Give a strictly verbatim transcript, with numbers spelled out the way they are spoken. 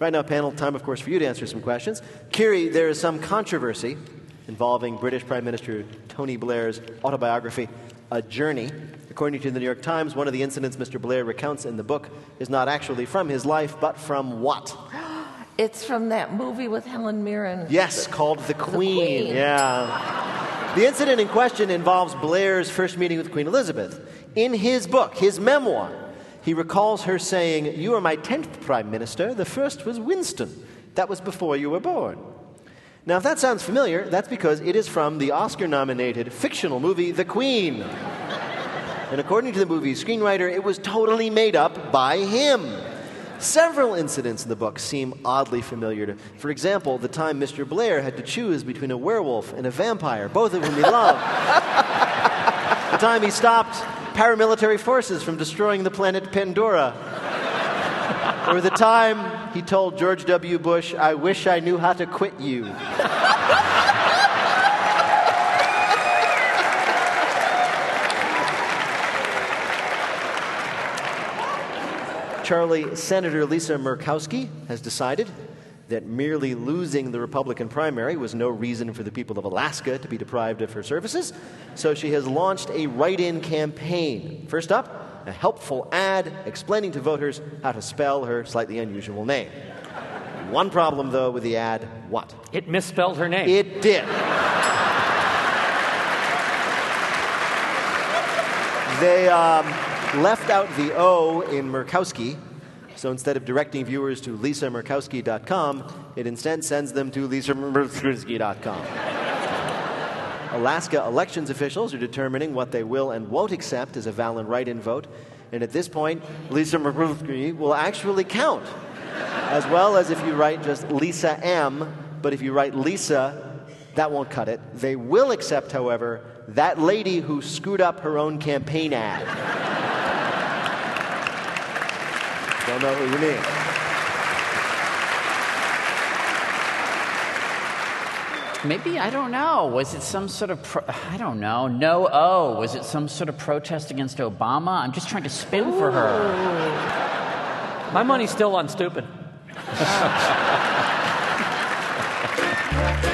Right now, panel, time, of course, for you to answer some questions. Kiri, there is some controversy involving British Prime Minister Tony Blair's autobiography, A Journey. According to the New York Times, one of the incidents Mister Blair recounts in the book is not actually from his life, but from what? It's from that movie with Helen Mirren. Yes, called The Queen. The Queen. Yeah. The incident in question involves Blair's first meeting with Queen Elizabeth. In his book, his memoir, he recalls her saying, "You are my tenth Prime Minister. The first was Winston. That was before you were born." Now, if that sounds familiar, that's because it is from the Oscar-nominated fictional movie, The Queen. And according to the movie's screenwriter, it was totally made up by him. Several incidents in the book seem oddly familiar to, for example, the time Mister Blair had to choose between a werewolf and a vampire, both of whom he loved. The time he stopped paramilitary forces from destroying the planet Pandora. Or the time he told George W. Bush, "I wish I knew how to quit you." Charlie, Senator Lisa Murkowski has decided that merely losing the Republican primary was no reason for the people of Alaska to be deprived of her services, so she has launched a write-in campaign. First up, a helpful ad explaining to voters how to spell her slightly unusual name. One problem, though, with the ad, what? It misspelled her name. It did. They um, left out the O in Murkowski, so instead of directing viewers to lisa murkowski dot com, it instead sends them to lisa murkowski dot com. Alaska elections officials are determining what they will and won't accept as a valid write-in vote, and at this point, Lisa Murkowski will actually count, as well as if you write just Lisa M, but if you write Lisa, that won't cut it. They will accept, however, that lady who screwed up her own campaign ad. Don't know who you mean. Maybe, I don't know. Was it some sort of, pro- I don't know, no O? Was it some sort of protest against Obama? I'm just trying to spin Ooh. for her. My money's still on stupid.